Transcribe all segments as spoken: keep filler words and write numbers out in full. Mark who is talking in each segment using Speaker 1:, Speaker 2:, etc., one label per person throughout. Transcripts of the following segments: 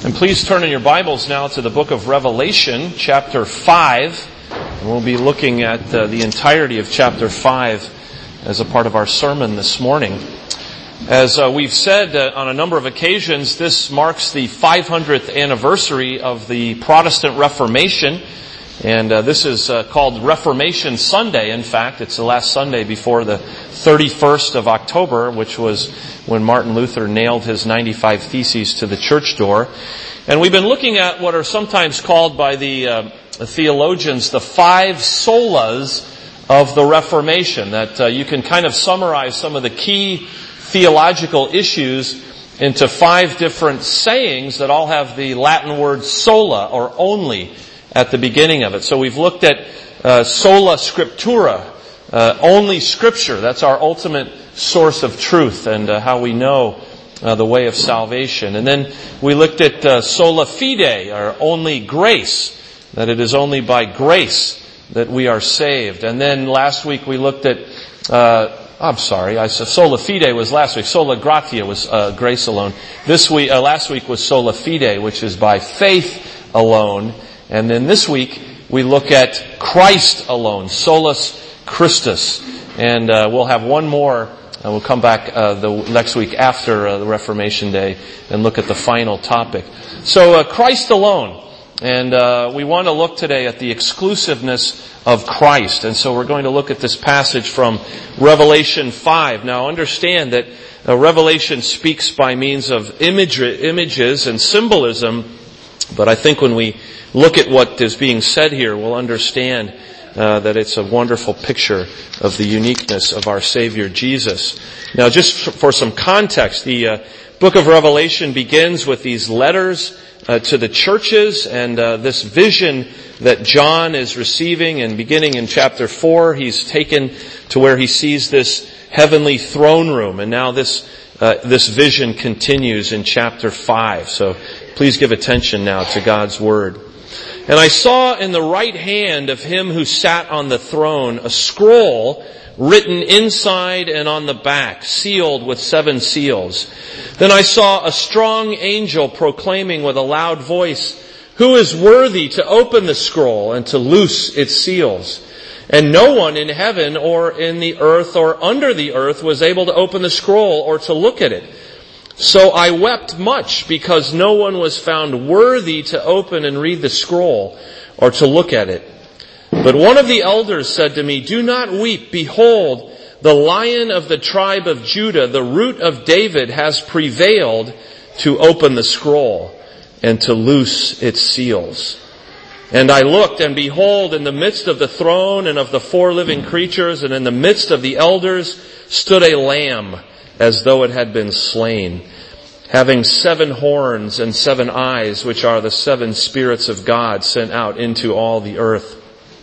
Speaker 1: And please turn in your Bibles now to the book of Revelation, chapter five. And we'll be looking at uh, the entirety of chapter five as a part of our sermon this morning. As uh, we've said uh, on a number of occasions, this marks the five hundredth anniversary of the Protestant Reformation. And uh, this is uh, called Reformation Sunday. In fact, it's the last Sunday before the thirty-first of October, which was when Martin Luther nailed his ninety-five Theses to the church door. And we've been looking at what are sometimes called by the uh, theologians the five solas of the Reformation. That uh, you can kind of summarize some of the key theological issues into five different sayings that all have the Latin word sola, or only, at the beginning of it. So we've looked at uh, sola scriptura, uh, only Scripture. That's our ultimate source of truth and uh, how we know uh, the way of salvation. And then we looked at uh, sola fide, or only grace, that it is only by grace that we are saved. And then last week we looked at, uh, I'm sorry, I said sola fide was last week. Sola gratia was uh, grace alone. This week, uh, last week was sola fide, which is by faith alone. And then this week, we look at Christ alone, solus Christus. And uh, we'll have one more, and we'll come back uh, the next week after uh, the Reformation Day and look at the final topic. So uh, Christ alone. And uh, we want to look today at the exclusiveness of Christ. And so we're going to look at this passage from Revelation five. Now understand that uh, Revelation speaks by means of imagery, images and symbolism. But I think when we look at what is being said here, we'll understand uh, that it's a wonderful picture of the uniqueness of our Savior Jesus. Now, just for some context, the uh, book of Revelation begins with these letters uh, to the churches, and uh, this vision that John is receiving, and beginning in chapter four, he's taken to where he sees this heavenly throne room, and now this uh, this vision continues in chapter five. So please give attention now to God's Word. And I saw in the right hand of him who sat on the throne a scroll written inside and on the back, sealed with seven seals. Then I saw a strong angel proclaiming with a loud voice, "Who is worthy to open the scroll and to loose its seals?" And no one in heaven or in the earth or under the earth was able to open the scroll or to look at it. So I wept much because no one was found worthy to open and read the scroll or to look at it. But one of the elders said to me, "Do not weep. Behold, the Lion of the tribe of Judah, the Root of David, has prevailed to open the scroll and to loose its seals." And I looked, and behold, in the midst of the throne and of the four living creatures and in the midst of the elders stood a lamb, as though it had been slain, having seven horns and seven eyes, which are the seven spirits of God sent out into all the earth.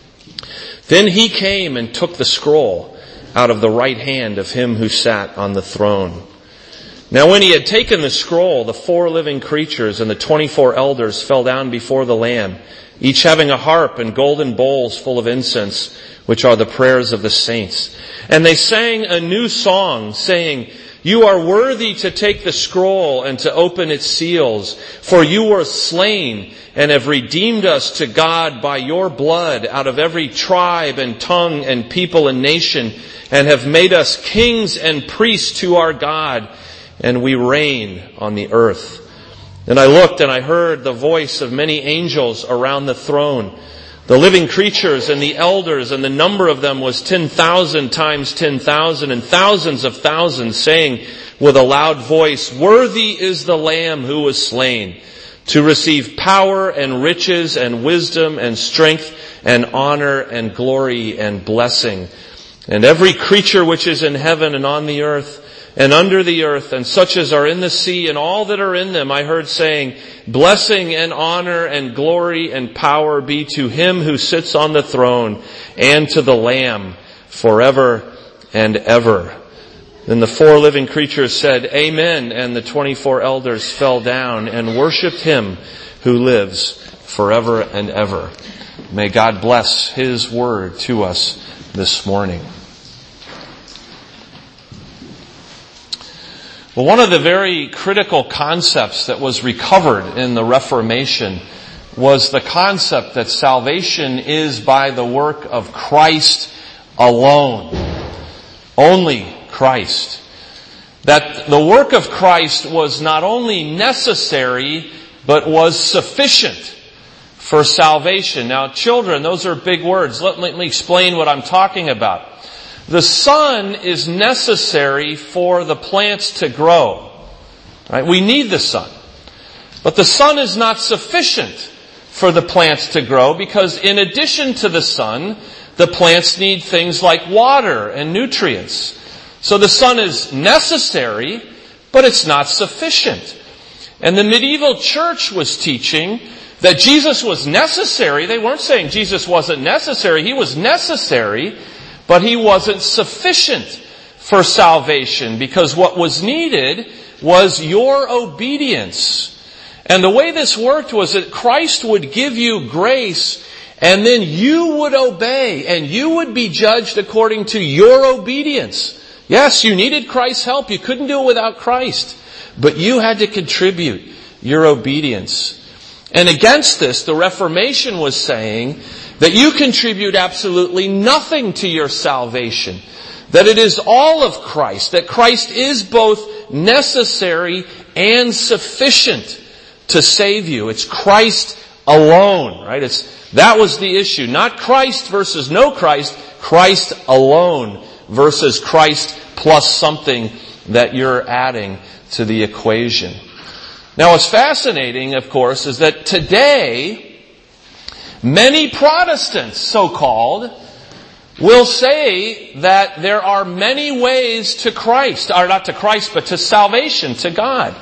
Speaker 1: Then he came and took the scroll out of the right hand of him who sat on the throne. Now when he had taken the scroll, the four living creatures and the twenty-four elders fell down before the Lamb, each having a harp and golden bowls full of incense, which are the prayers of the saints. And they sang a new song, saying, "You are worthy to take the scroll and to open its seals, for you were slain and have redeemed us to God by your blood out of every tribe and tongue and people and nation, and have made us kings and priests to our God, and we reign on the earth." And I looked and I heard the voice of many angels around the throne, the living creatures and the elders, and the number of them was ten thousand times ten thousand and thousands of thousands, saying with a loud voice, "Worthy is the Lamb who was slain to receive power and riches and wisdom and strength and honor and glory and blessing." And every creature which is in heaven and on the earth and under the earth, and such as are in the sea, and all that are in them, I heard saying, "Blessing and honor and glory and power be to him who sits on the throne and to the Lamb forever and ever." Then the four living creatures said, "Amen," and the twenty-four elders fell down and worshipped him who lives forever and ever. May God bless his word to us this morning. Well, one of the very critical concepts that was recovered in the Reformation was the concept that salvation is by the work of Christ alone. Only Christ. That the work of Christ was not only necessary, but was sufficient for salvation. Now, children, those are big words. Let, let me explain what I'm talking about. The sun is necessary for the plants to grow. Right? We need the sun. But the sun is not sufficient for the plants to grow, because in addition to the sun, the plants need things like water and nutrients. So the sun is necessary, but it's not sufficient. And the medieval church was teaching that Jesus was necessary. They weren't saying Jesus wasn't necessary. He was necessary, but he wasn't sufficient for salvation, because what was needed was your obedience. And the way this worked was that Christ would give you grace, and then you would obey, and you would be judged according to your obedience. Yes, you needed Christ's help. You couldn't do it without Christ. But you had to contribute your obedience. And against this, the Reformation was saying that you contribute absolutely nothing to your salvation. That it is all of Christ. That Christ is both necessary and sufficient to save you. It's Christ alone, right? It's, that was the issue. Not Christ versus no Christ. Christ alone versus Christ plus something that you're adding to the equation. Now, what's fascinating, of course, is that today, many Protestants, so-called, will say that there are many ways to Christ, or not to Christ, but to salvation, to God.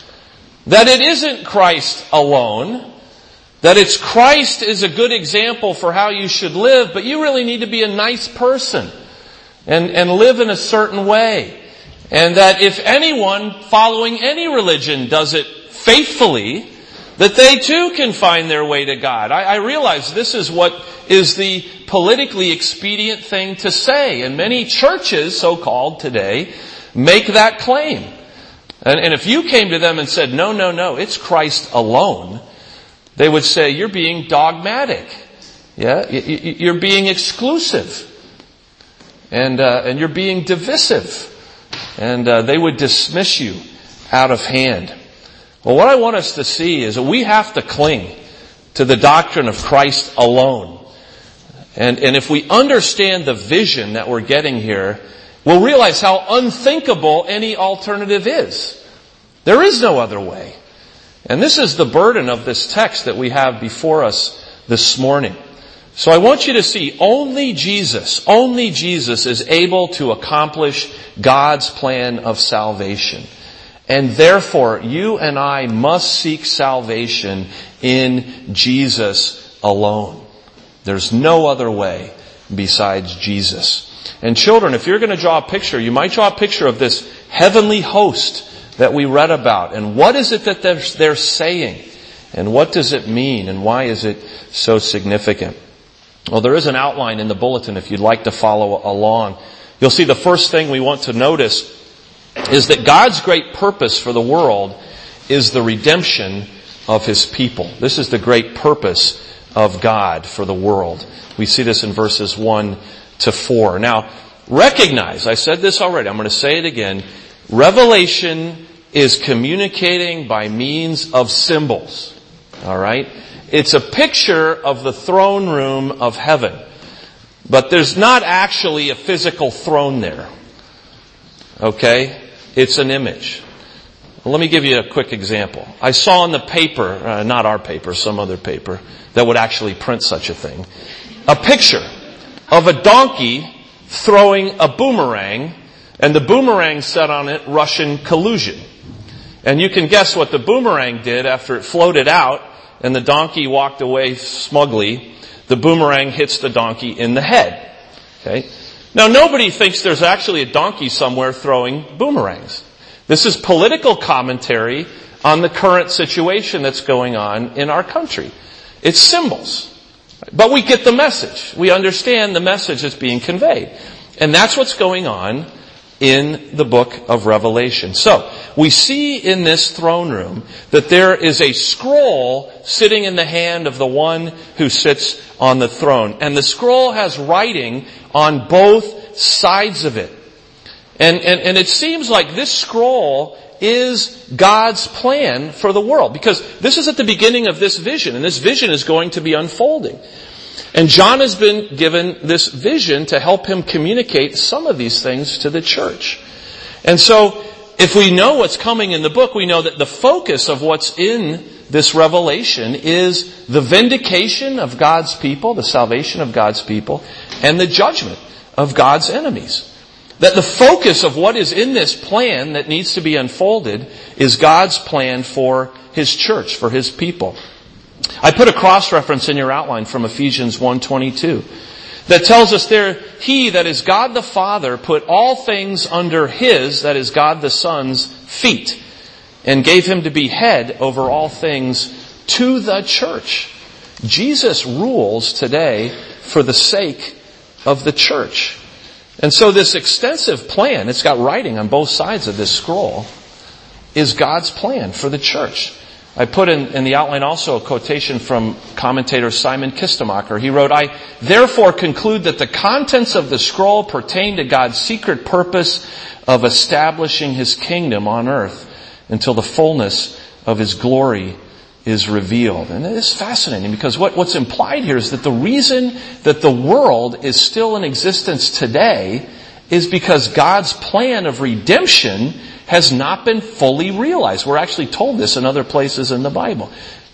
Speaker 1: That it isn't Christ alone, that it's Christ is a good example for how you should live, but you really need to be a nice person and, and live in a certain way. And that if anyone following any religion does it faithfully, that they too can find their way to God. I, I realize this is what is the politically expedient thing to say. And many churches, so-called today, make that claim. And, and if you came to them and said, no, no, no, it's Christ alone, they would say, you're being dogmatic. Yeah, you're being exclusive. And, uh, and you're being divisive. And uh, they would dismiss you out of hand. Well, what I want us to see is that we have to cling to the doctrine of Christ alone. And, and if we understand the vision that we're getting here, we'll realize how unthinkable any alternative is. There is no other way. And this is the burden of this text that we have before us this morning. So I want you to see only Jesus, only Jesus is able to accomplish God's plan of salvation. And therefore, you and I must seek salvation in Jesus alone. There's no other way besides Jesus. And children, if you're going to draw a picture, you might draw a picture of this heavenly host that we read about. And what is it that they're, they're saying? And what does it mean? And why is it so significant? Well, there is an outline in the bulletin if you'd like to follow along. You'll see the first thing we want to notice is that God's great purpose for the world is the redemption of His people. This is the great purpose of God for the world. We see this in verses one to four. Now, recognize, I said this already, I'm going to say it again, Revelation is communicating by means of symbols. All right? It's a picture of the throne room of heaven. But there's not actually a physical throne there. Okay? It's an image. Well, let me give you a quick example. I saw in the paper, uh, not our paper, some other paper, that would actually print such a thing, a picture of a donkey throwing a boomerang, and the boomerang said on it, Russian collusion. And you can guess what the boomerang did after it floated out and the donkey walked away smugly. The boomerang hits the donkey in the head. Okay? Now, nobody thinks there's actually a donkey somewhere throwing boomerangs. This is political commentary on the current situation that's going on in our country. It's symbols. But we get the message. We understand the message that's being conveyed. And that's what's going on in the book of Revelation. So, we see in this throne room that there is a scroll sitting in the hand of the one who sits on the throne. And the scroll has writing on both sides of it. And, and, and it seems like this scroll is God's plan for the world. Because this is at the beginning of this vision, and this vision is going to be unfolding. And John has been given this vision to help him communicate some of these things to the church. And so, if we know what's coming in the book, we know that the focus of what's in this revelation is the vindication of God's people, the salvation of God's people, and the judgment of God's enemies. That the focus of what is in this plan that needs to be unfolded is God's plan for His church, for His people. I put a cross-reference in your outline from Ephesians one twenty-two that tells us there, He, that is God the Father, put all things under His, that is God the Son's, feet, and gave Him to be head over all things to the church. Jesus rules today for the sake of the church. And so this extensive plan, it's got writing on both sides of this scroll, is God's plan for the church. I put in, in the outline also a quotation from commentator Simon Kistemacher. He wrote, I therefore conclude that the contents of the scroll pertain to God's secret purpose of establishing His kingdom on earth until the fullness of His glory is revealed. And it is fascinating because what, what's implied here is that the reason that the world is still in existence today is because God's plan of redemption has not been fully realized. We're actually told this in other places in the Bible.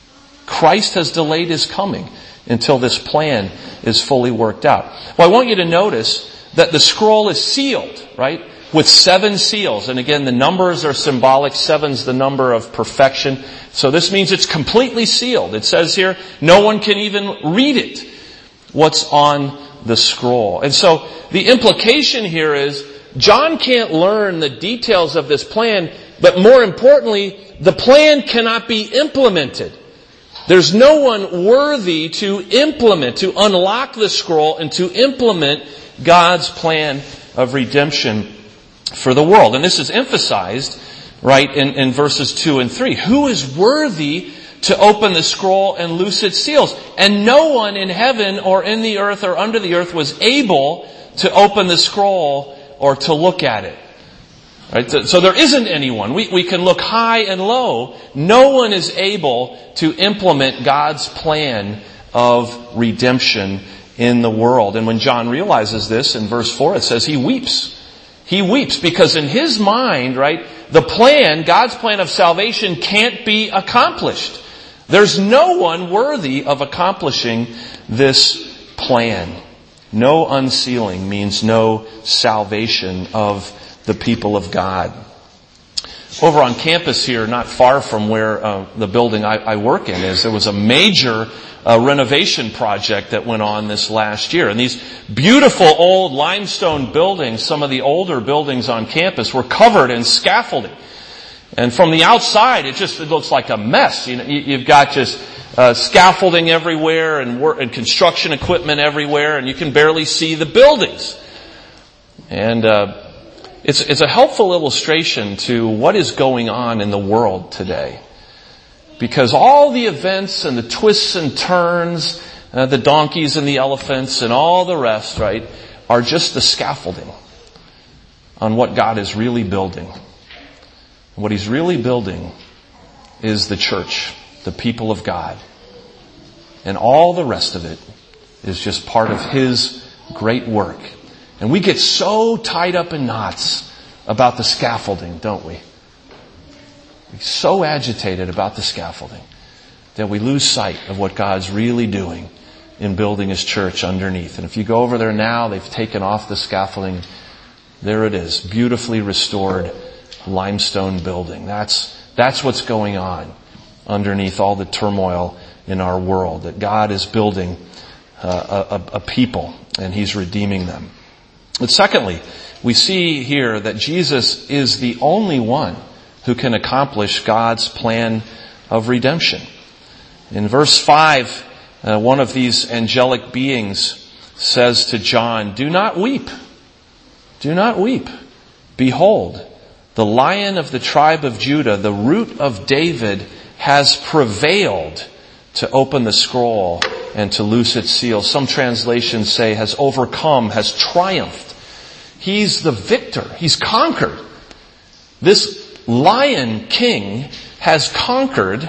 Speaker 1: Christ has delayed His coming until this plan is fully worked out. Well, I want you to notice that the scroll is sealed, right? With seven seals. And again, the numbers are symbolic. Seven's the number of perfection. So this means it's completely sealed. It says here, no one can even read it, what's on the scroll. And so the implication here is John can't learn the details of this plan, but more importantly, the plan cannot be implemented. There's no one worthy to implement, to unlock the scroll and to implement God's plan of redemption for the world. And this is emphasized, right, in, in verses two and three. Who is worthy to open the scroll and loose its seals? And no one in heaven or in the earth or under the earth was able to open the scroll or to look at it. Right? So, so there isn't anyone. We, we can look high and low. No one is able to implement God's plan of redemption in the world. And when John realizes this in verse four, it says he weeps. He weeps because in his mind, right, the plan, God's plan of salvation can't be accomplished. There's no one worthy of accomplishing this plan. No unsealing means no salvation of the people of God. Over on campus here, not far from where uh, the building I, I work in is, there was a major uh, renovation project that went on this last year. And these beautiful old limestone buildings, some of the older buildings on campus, were covered in scaffolding. And from the outside, it just it looks like a mess. You know, you, you've got just uh, scaffolding everywhere and, work, and construction equipment everywhere, and you can barely see the buildings. And uh, it's it's a helpful illustration to what is going on in the world today, because all the events and the twists and turns, uh, the donkeys and the elephants and all the rest, right, are just the scaffolding on what God is really building. What He's really building is the church, the people of God. And all the rest of it is just part of His great work. And we get so tied up in knots about the scaffolding, don't we? We're so agitated about the scaffolding that we lose sight of what God's really doing in building His church underneath. And if you go over there now, they've taken off the scaffolding. There it is, beautifully restored limestone building. That's, that's what's going on underneath all the turmoil in our world, that God is building uh, a, a people and He's redeeming them. But secondly, we see here that Jesus is the only one who can accomplish God's plan of redemption. In verse five, uh, one of these angelic beings says to John, "Do not weep. Do not weep. Behold, the Lion of the tribe of Judah, the Root of David, has prevailed to open the scroll and to loose its seals. Some translations say has overcome, has triumphed. He's the victor. He's conquered. This Lion King has conquered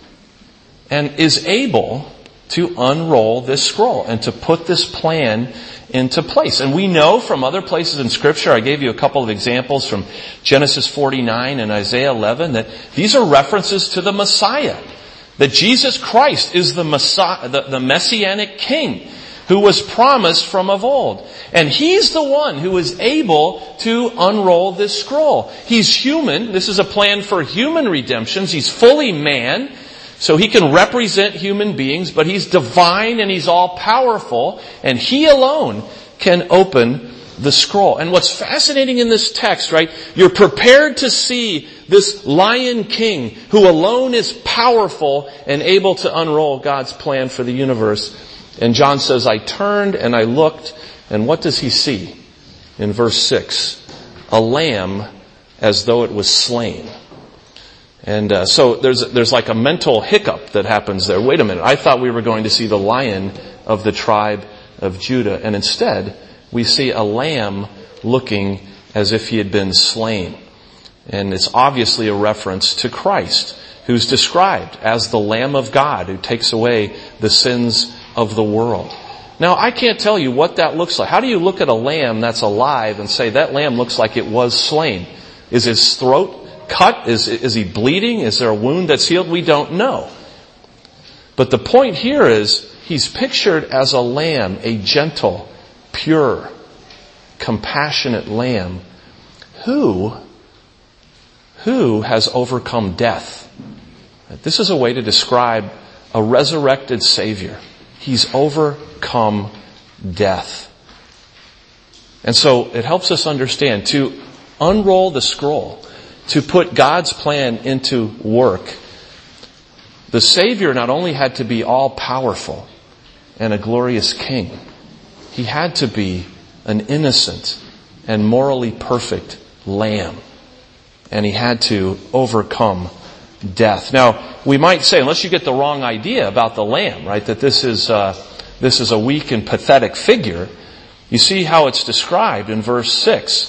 Speaker 1: and is able to unroll this scroll and to put this plan into place. And we know from other places in Scripture, I gave you a couple of examples from Genesis forty-nine and Isaiah eleven, that these are references to the Messiah. That Jesus Christ is the Messiah, the, the Messianic King who was promised from of old. And He's the one who is able to unroll this scroll. He's human. This is a plan for human redemptions. He's fully man, so He can represent human beings, but He's divine and He's all powerful, and He alone can open the scroll. And what's fascinating in this text, right? You're prepared to see this Lion King who alone is powerful and able to unroll God's plan for the universe. And John says, I turned and I looked, and what does he see? In verse six, a lamb as though it was slain. And uh, so there's there's like a mental hiccup that happens there. Wait a minute, I thought we were going to see the Lion of the tribe of Judah, and instead we see a lamb looking as if he had been slain. And it's obviously a reference to Christ, who's described as the Lamb of God who takes away the sins of the world. Now, I can't tell you what that looks like. How do you look at a lamb that's alive and say that lamb looks like it was slain? Is his throat cut? Is, is he bleeding? Is there a wound that's healed? We don't know. But the point here is he's pictured as a lamb, a gentle, pure, compassionate lamb who, who has overcome death. This is a way to describe a resurrected Savior. He's overcome death. And so it helps us understand to unroll the scroll, to put God's plan into work. The Savior not only had to be all powerful and a glorious King, He had to be an innocent and morally perfect lamb. And He had to overcome death. Now, we might say, unless you get the wrong idea about the lamb, right, that this is uh, this is a weak and pathetic figure, you see how it's described in verse six.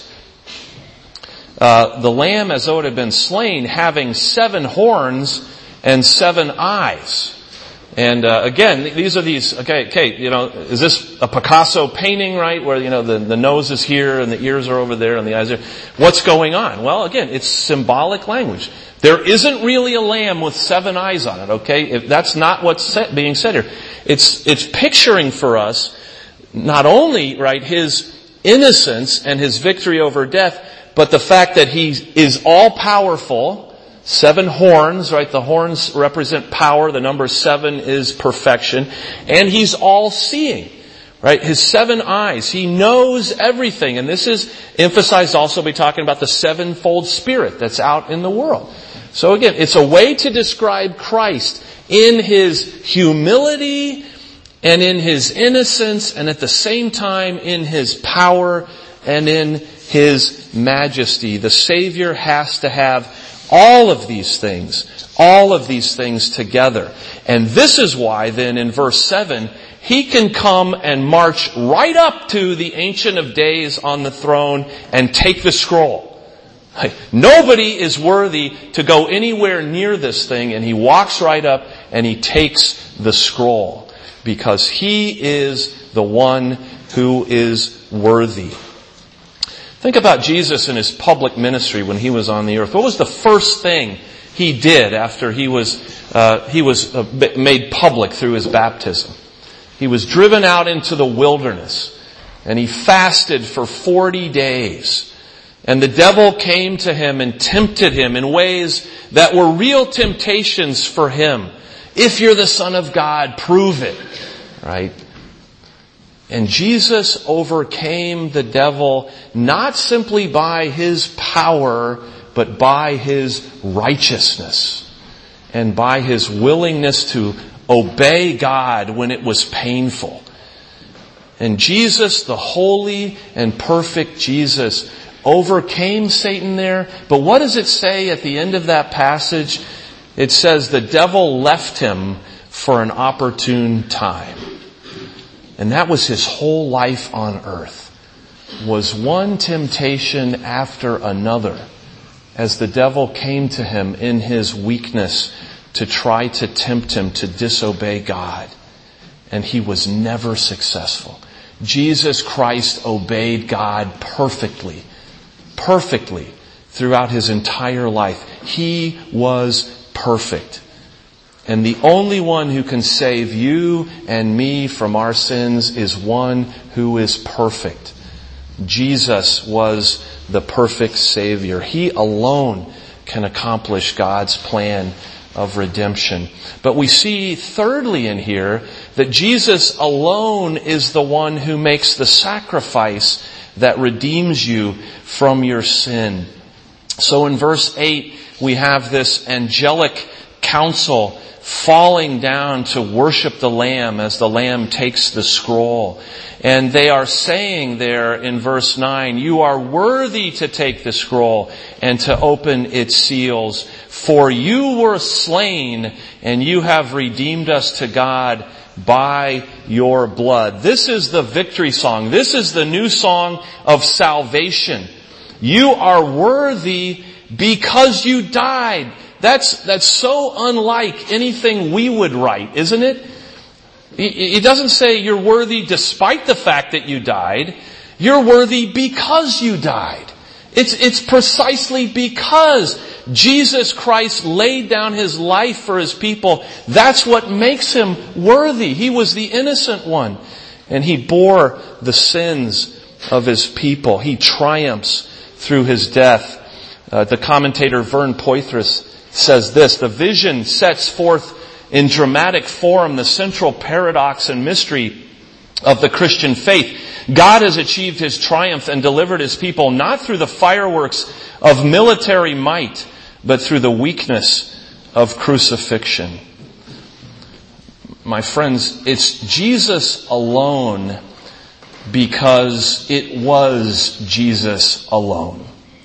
Speaker 1: Uh, the lamb as though it had been slain, having seven horns and seven eyes. And uh, again, these are these, okay, okay, you know, is this a Picasso painting, right? Where, you know, the, the nose is here and the ears are over there and the eyes are... What's going on? Well, again, it's symbolic language. There isn't really a lamb with seven eyes on it, okay? If that's not what's set, being said here. It's, it's picturing for us not only, right, His innocence and His victory over death, but the fact that He is all-powerful. Seven horns, right? The horns represent power. The number seven is perfection. And He's all-seeing, right? His seven eyes. He knows everything. And this is emphasized also by talking about the sevenfold Spirit that's out in the world. So again, it's a way to describe Christ in His humility and in His innocence and at the same time in His power and in His majesty. The Savior has to have all of these things, all of these things together. And this is why then in verse seven, He can come and march right up to the Ancient of Days on the throne and take the scroll. Nobody is worthy to go anywhere near this thing, and He walks right up and He takes the scroll because He is the one who is worthy. Think about Jesus in His public ministry when He was on the earth. What was the first thing He did after He was uh, He was uh, made public through His baptism? He was driven out into the wilderness and He fasted for forty days. And the devil came to Him and tempted Him in ways that were real temptations for Him. If you're the Son of God, prove it. Right? And Jesus overcame the devil not simply by His power, but by His righteousness and by His willingness to obey God when it was painful. And Jesus, the holy and perfect Jesus, overcame Satan there. But what does it say at the end of that passage? It says the devil left him for an opportune time. And that was his whole life on earth, was one temptation after another as the devil came to him in his weakness to try to tempt him to disobey God. And he was never successful. Jesus Christ obeyed God perfectly, perfectly throughout his entire life. He was perfect. And the only one who can save you and me from our sins is one who is perfect. Jesus was the perfect Savior. He alone can accomplish God's plan of redemption. But we see thirdly in here that Jesus alone is the one who makes the sacrifice that redeems you from your sin. So in verse eight, we have this angelic council falling down to worship the Lamb as the Lamb takes the scroll. And they are saying there in verse nine, you are worthy to take the scroll and to open its seals, for you were slain and you have redeemed us to God by your blood. This is the victory song. This is the new song of salvation. You are worthy because you died. That's, that's so unlike anything we would write, isn't it? It doesn't say you're worthy despite the fact that you died. You're worthy because you died. It's, it's precisely because Jesus Christ laid down his life for his people. That's what makes him worthy. He was the innocent one. And he bore the sins of his people. He triumphs through his death. Uh, the commentator Vern Poythress says this, the vision sets forth in dramatic form the central paradox and mystery of the Christian faith. God has achieved his triumph and delivered his people not through the fireworks of military might, but through the weakness of crucifixion. My friends, it's Jesus alone because it was Jesus alone.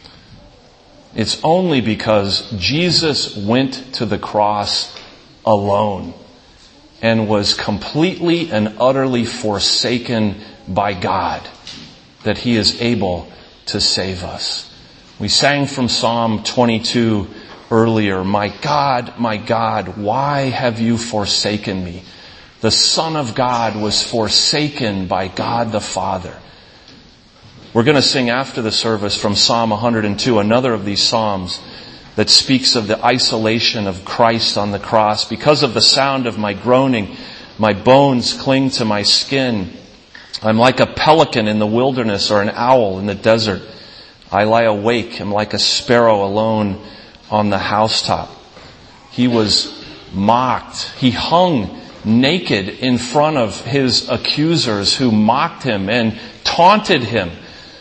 Speaker 1: It's only because Jesus went to the cross alone and was completely and utterly forsaken by God that he is able to save us. We sang from Psalm twenty-two earlier, my God, my God, why have you forsaken me? The Son of God was forsaken by God the Father. We're going to sing after the service from Psalm one hundred two, another of these psalms that speaks of the isolation of Christ on the cross. Because of the sound of my groaning, my bones cling to my skin. I'm like a pelican in the wilderness or an owl in the desert. I lie awake. I'm like a sparrow alone on the housetop. He was mocked. He hung naked in front of his accusers who mocked him and taunted him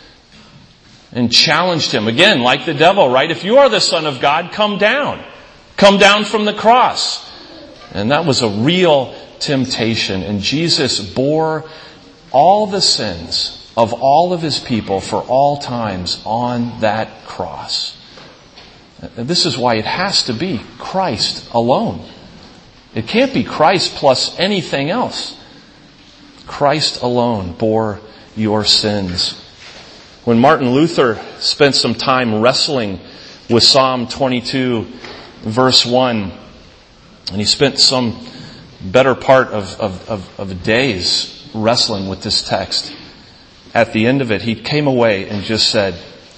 Speaker 1: and challenged him. Again, like the devil, right? If you are the Son of God, come down. Come down from the cross. And that was a real temptation. And Jesus bore all the sins of all of his people for all times on that cross. And this is why it has to be Christ alone. It can't be Christ plus anything else. Christ alone bore your sins. When Martin Luther spent some time wrestling with Psalm twenty-two, verse one, and he spent some better part of, of, of, of days wrestling with this text, at the end of it, he came away and just said,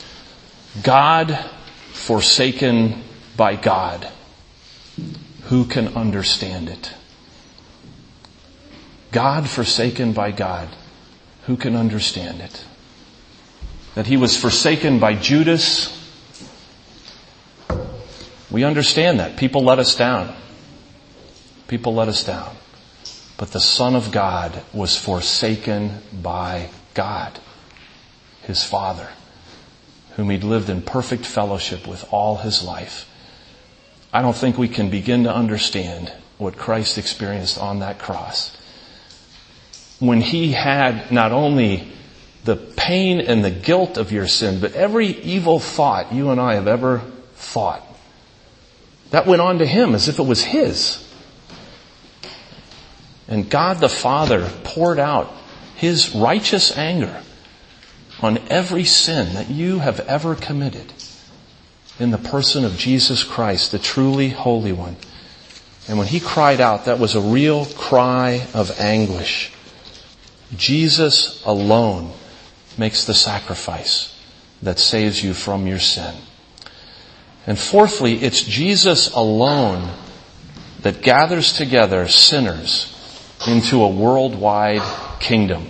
Speaker 1: God forsaken by God, who can understand it? God forsaken by God, who can understand it? That he was forsaken by Judas. We understand that. People let us down. People let us down. But the Son of God was forsaken by God, his Father, whom he'd lived in perfect fellowship with all his life. I don't think we can begin to understand what Christ experienced on that cross. When he had not only the pain and the guilt of your sin, but every evil thought you and I have ever thought, that went on to him as if it was his. And God the Father poured out his righteous anger on every sin that you have ever committed in the person of Jesus Christ, the truly Holy One. And when he cried out, that was a real cry of anguish. Jesus alone makes the sacrifice that saves you from your sin. And fourthly, it's Jesus alone that gathers together sinners into a worldwide kingdom.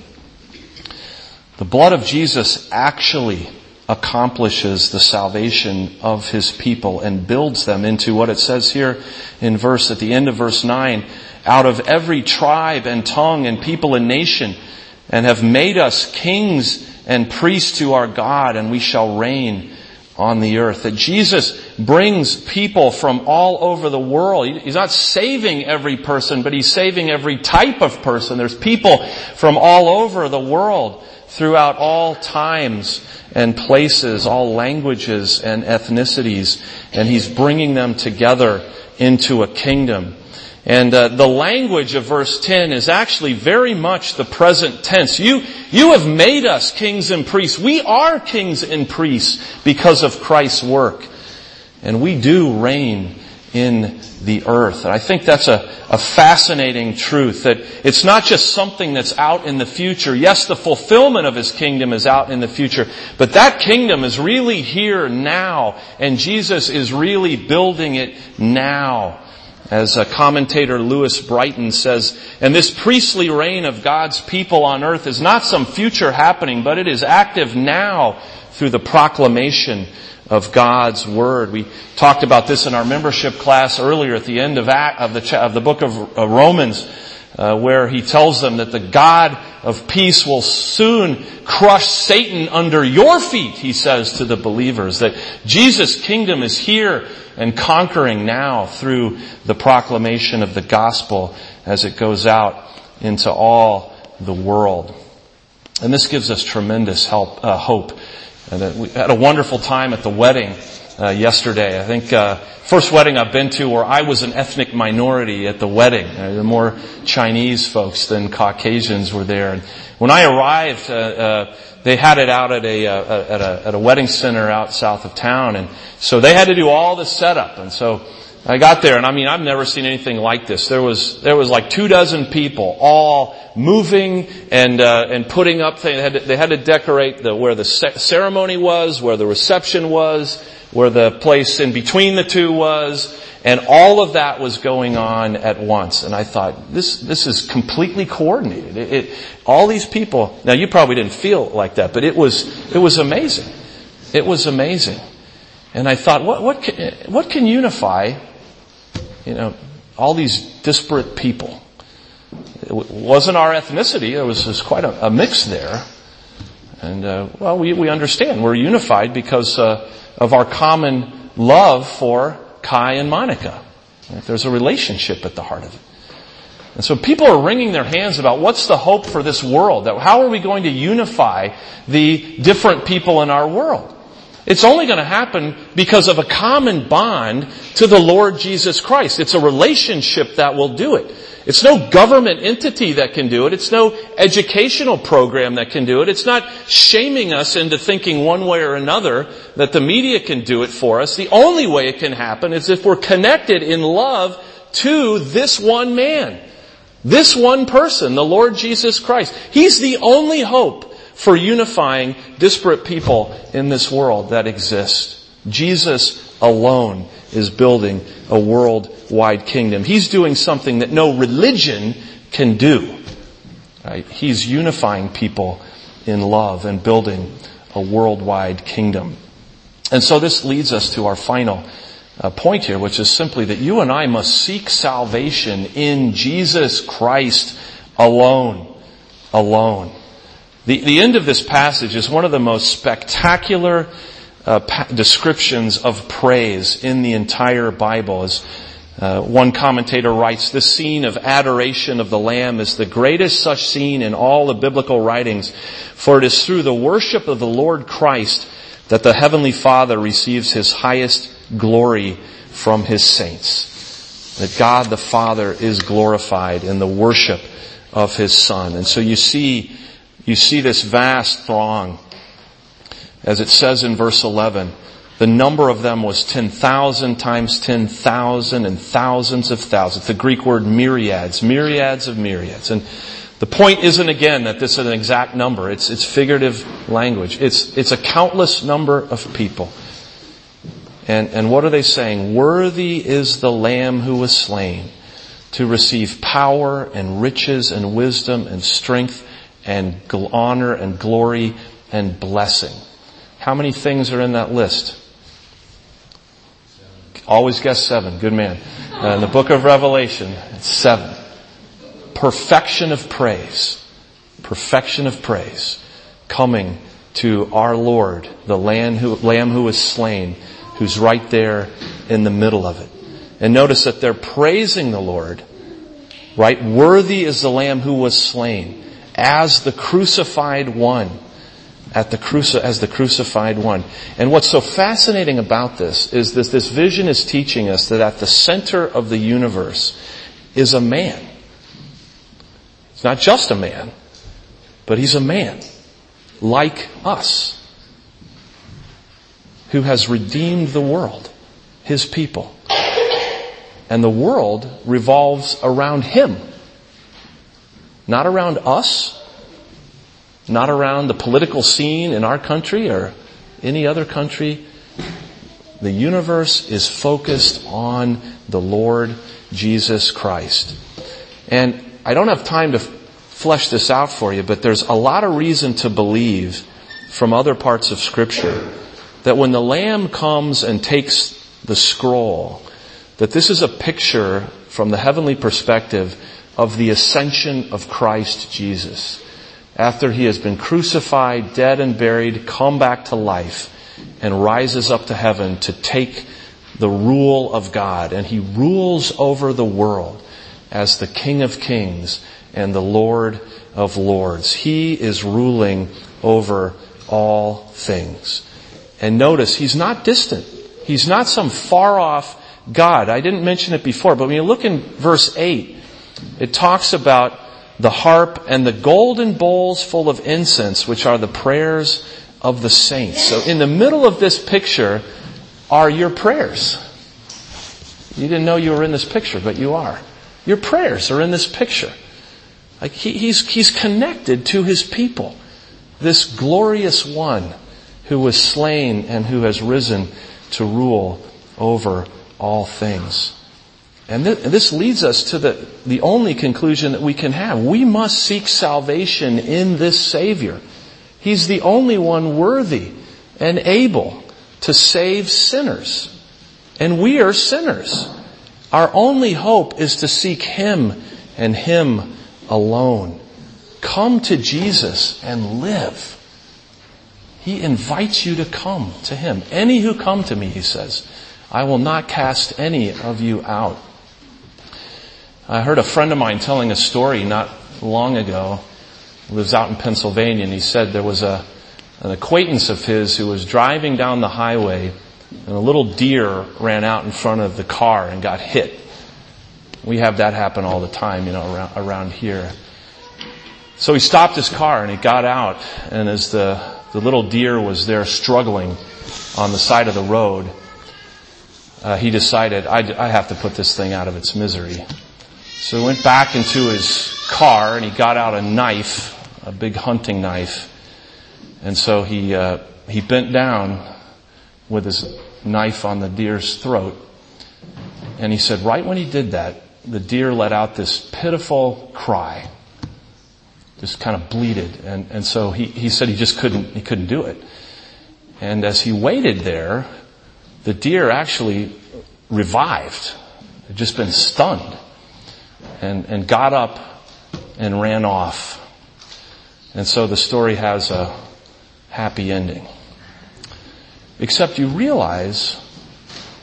Speaker 1: The blood of Jesus actually accomplishes the salvation of his people and builds them into what it says here in verse, at the end of verse nine, out of every tribe and tongue and people and nation, and have made us kings and priests to our God, and we shall reign on the earth. That Jesus brings people from all over the world. He's not saving every person, but he's saving every type of person. There's people from all over the world, throughout all times and places, all languages and ethnicities, and he's bringing them together into a kingdom. And uh, the language of verse ten is actually very much the present tense. You, you have made us kings and priests. We are kings and priests because of Christ's work. And we do reign in the earth. And I think that's a, a fascinating truth, that it's not just something that's out in the future. Yes, the fulfillment of his kingdom is out in the future, but that kingdom is really here now, and Jesus is really building it now. As a commentator Lewis Brighton says, and this priestly reign of God's people on earth is not some future happening, but it is active now through the proclamation of God's Word. We talked about this in our membership class earlier at the end of, Act, of, the, of the book of Romans, uh, where he tells them that the God of peace will soon crush Satan under your feet, he says to the believers. That Jesus' kingdom is here and conquering now through the proclamation of the gospel as it goes out into all the world. And this gives us tremendous help, uh, hope. And we had a wonderful time at the wedding uh, yesterday. I think uh, first wedding I've been to where I was an ethnic minority at the wedding. Uh, the more Chinese folks than Caucasians were there. And when I arrived, uh, uh, they had it out at a, uh, at a at a wedding center out south of town, and so they had to do all the setup. And so I got there, and I mean, I've never seen anything like this. There was there was like two dozen people, all moving and uh, and putting up things. They had to, they had to decorate the where the ceremony was, where the reception was, where the place in between the two was, and all of that was going on at once. And I thought, this this is completely coordinated. It, it, all these people. Now, you probably didn't feel like that, but it was it was amazing. It was amazing. And I thought, what what can, what can unify, you know, all these disparate people? It wasn't our ethnicity. There was, was quite a, a mix there. And, uh, well, we, we understand. We're unified because uh, of our common love for Kai and Monica. There's a relationship at the heart of it. And so people are wringing their hands about what's the hope for this world? How are we going to unify the different people in our world? It's only going to happen because of a common bond to the Lord Jesus Christ. It's a relationship that will do it. It's no government entity that can do it. It's no educational program that can do it. It's not shaming us into thinking one way or another that the media can do it for us. The only way it can happen is if we're connected in love to this one man, this one person, the Lord Jesus Christ. He's the only hope for unifying disparate people in this world that exists. Jesus alone is building a worldwide kingdom. He's doing something that no religion can do. Right? He's unifying people in love and building a worldwide kingdom. And so this leads us to our final uh, point here, which is simply that you and I must seek salvation in Jesus Christ alone. Alone. The, the end of this passage is one of the most spectacular uh, pa- descriptions of praise in the entire Bible. As Uh, one commentator writes, this scene of adoration of the Lamb is the greatest such scene in all the biblical writings, for it is through the worship of the Lord Christ that the Heavenly Father receives His highest glory from His saints. That God the Father is glorified in the worship of His Son. And so you see, you see this vast throng, as it says in verse eleven, the number of them was ten thousand times ten thousand and thousands of thousands. The Greek word myriads, myriads of myriads. And the point isn't again that this is an exact number. It's, it's figurative language. It's, it's a countless number of people. And, and what are they saying? Worthy is the Lamb who was slain to receive power and riches and wisdom and strength and honor and glory and blessing. How many things are in that list? Always guess seven. Good man. Uh, in the book of Revelation, it's seven. Perfection of praise. Perfection of praise. Coming to our Lord, the Lamb who, Lamb who was slain, who's right there in the middle of it. And notice that they're praising the Lord, right? Worthy is the Lamb who was slain as the crucified one. At the cruci- as the crucified one. And what's so fascinating about this is that this vision is teaching us that at the center of the universe is a man. It's not just a man, but he's a man like us who has redeemed the world, his people. And the world revolves around him, not around us, not around the political scene in our country or any other country. The universe is focused on the Lord Jesus Christ. And I don't have time to flesh this out for you, but there's a lot of reason to believe from other parts of Scripture that when the Lamb comes and takes the scroll, that this is a picture from the heavenly perspective of the ascension of Christ Jesus. After He has been crucified, dead and buried, come back to life and rises up to heaven to take the rule of God. And He rules over the world as the King of Kings and the Lord of Lords. He is ruling over all things. And notice, He's not distant. He's not some far off God. I didn't mention it before, but when you look in verse eight, it talks about the harp and the golden bowls full of incense, which are the prayers of the saints. So in the middle of this picture are your prayers. You didn't know you were in this picture, but you are. Your prayers are in this picture. Like he, he's, he's connected to His people. This glorious one who was slain and who has risen to rule over all things. And this leads us to the, the only conclusion that we can have. We must seek salvation in this Savior. He's the only one worthy and able to save sinners. And we are sinners. Our only hope is to seek Him and Him alone. Come to Jesus and live. He invites you to come to Him. Any who come to me, He says, I will not cast any of you out. I heard a friend of mine telling a story not long ago. He lives out in Pennsylvania, and he said there was a an acquaintance of his who was driving down the highway, and a little deer ran out in front of the car and got hit. We have that happen all the time, you know, around, around here. So he stopped his car and he got out, and as the the little deer was there struggling on the side of the road, uh, he decided, I, I have to put this thing out of its misery. So he went back into his car and he got out a knife, a big hunting knife. And so he uh, he bent down with his knife on the deer's throat. And he said right when he did that, the deer let out this pitiful cry. Just kind of bleated. And, and so he, he said he just couldn't, he couldn't do it. And as he waited there, the deer actually revived. It had just been stunned. And, and got up and ran off. And so the story has a happy ending. Except you realize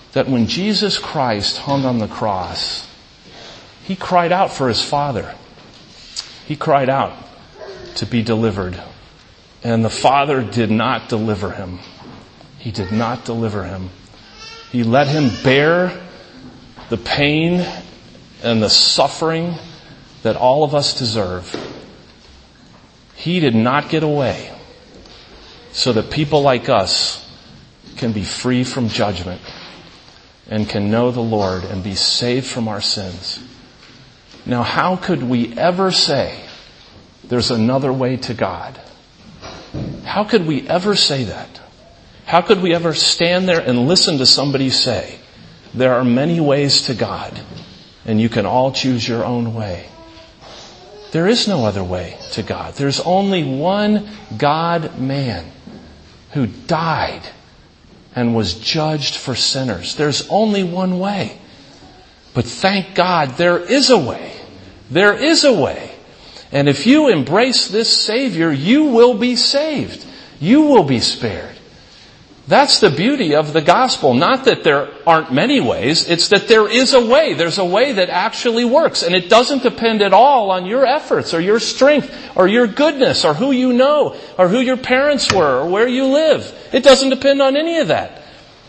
Speaker 1: that when Jesus Christ hung on the cross, He cried out for His Father. He cried out to be delivered. And the Father did not deliver Him. He did not deliver Him. He let Him bear the pain and the suffering that all of us deserve. He did not get away so that people like us can be free from judgment and can know the Lord and be saved from our sins. Now, how could we ever say there's another way to God? How could we ever say that? How could we ever stand there and listen to somebody say, there are many ways to God, and you can all choose your own way? There is no other way to God. There's only one God-man who died and was judged for sinners. There's only one way. But thank God there is a way. There is a way. And if you embrace this Savior, you will be saved. You will be spared. That's the beauty of the gospel. Not that there aren't many ways. It's that there is a way. There's a way that actually works. And it doesn't depend at all on your efforts or your strength or your goodness or who you know or who your parents were or where you live. It doesn't depend on any of that.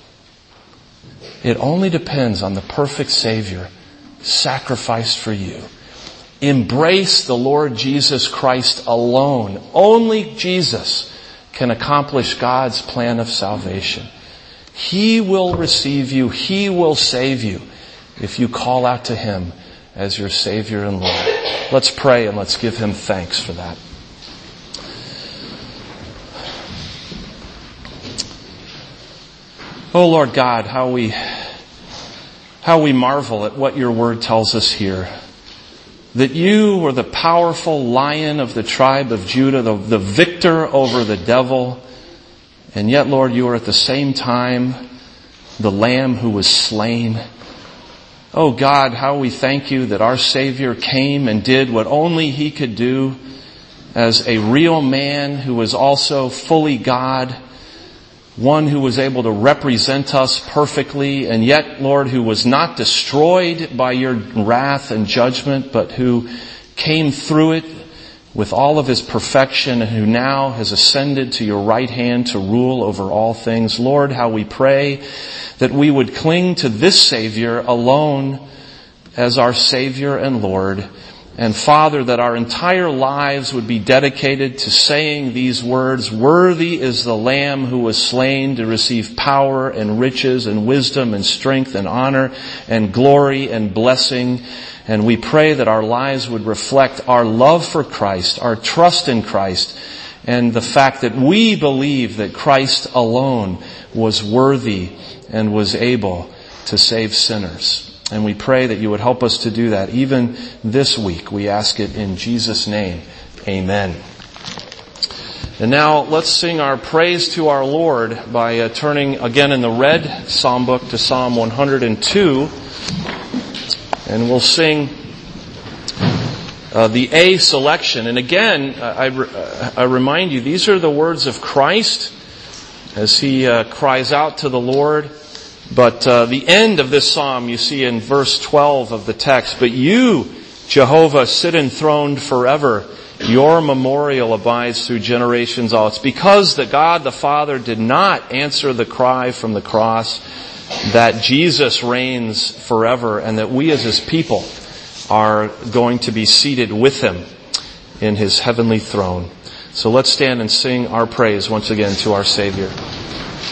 Speaker 1: It only depends on the perfect Savior sacrificed for you. Embrace the Lord Jesus Christ alone. Only Jesus can accomplish God's plan of salvation. He will receive you. He will save you if you call out to Him as your Savior and Lord. Let's pray and let's give Him thanks for that. Oh Lord God, how we, how we marvel at what your word tells us here. That you were the powerful Lion of the tribe of Judah, the, the victor over the devil. And yet, Lord, you are at the same time the Lamb who was slain. Oh God, how we thank you that our Savior came and did what only He could do as a real man who was also fully God. One who was able to represent us perfectly, and yet, Lord, who was not destroyed by your wrath and judgment, but who came through it with all of His perfection and who now has ascended to your right hand to rule over all things. Lord, how we pray that we would cling to this Savior alone as our Savior and Lord. And Father, that our entire lives would be dedicated to saying these words, worthy is the Lamb who was slain to receive power and riches and wisdom and strength and honor and glory and blessing. And we pray that our lives would reflect our love for Christ, our trust in Christ, and the fact that we believe that Christ alone was worthy and was able to save sinners. And we pray that you would help us to do that even this week. We ask it in Jesus' name. Amen. And now let's sing our praise to our Lord by uh, turning again in the red Psalm book to Psalm one hundred two. And we'll sing uh, the A selection. And again, I, I, I remind you, these are the words of Christ as He uh, cries out to the Lord. But uh, the end of this psalm you see in verse twelve of the text. But you, Jehovah, sit enthroned forever. Your memorial abides through generations all. It's because that God the Father did not answer the cry from the cross that Jesus reigns forever, and that we as His people are going to be seated with Him in His heavenly throne. So let's stand and sing our praise once again to our Savior.